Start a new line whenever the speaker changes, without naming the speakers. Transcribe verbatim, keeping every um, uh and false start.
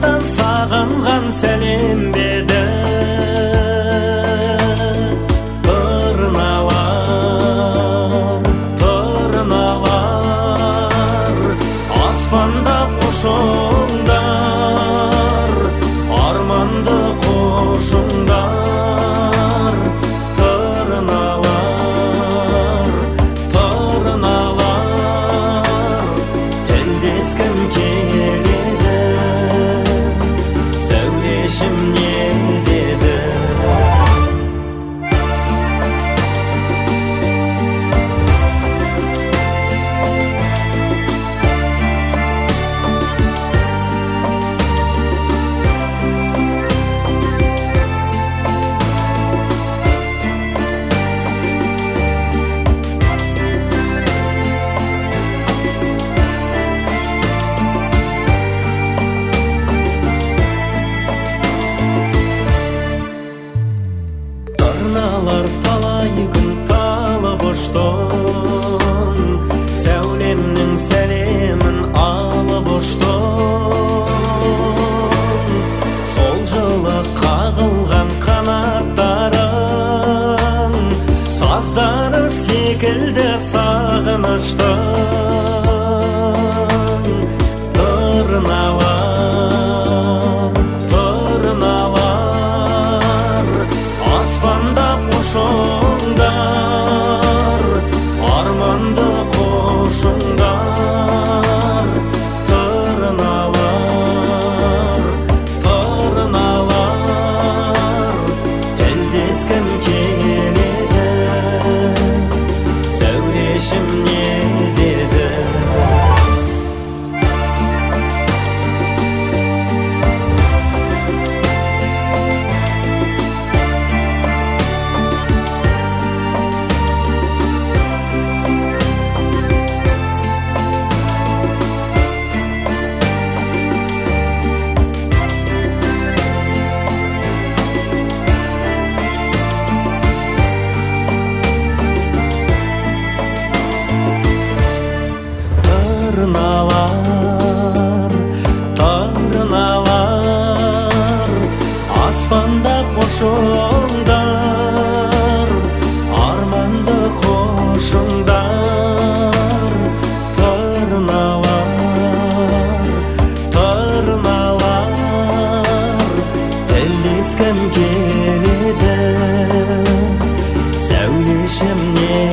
аспандан сағынған сәлем беді. Тырналар, тырналар, аспанда қошыңдар, арманды қошыңдар. Тырналар, тырналар, тілдескім келеді, сәулешім не деді. Тырналар талай күн талып ұштым, сәулемнің сәлемін алып ұштым. Сол жылы қағылған қанаттарың, саздары секілді сағыныштың. Тырналар, тырналар, аспанда қошыңдар, арманды қошыңдар. Тырналар, тырналар, тілдескім келеді, сәулешім не деді. Тырналар, тырналар, аспанда қошыңдар, арманды қошыңдар. Тырналар, тырналар, тілдескім келеді, сәулешім не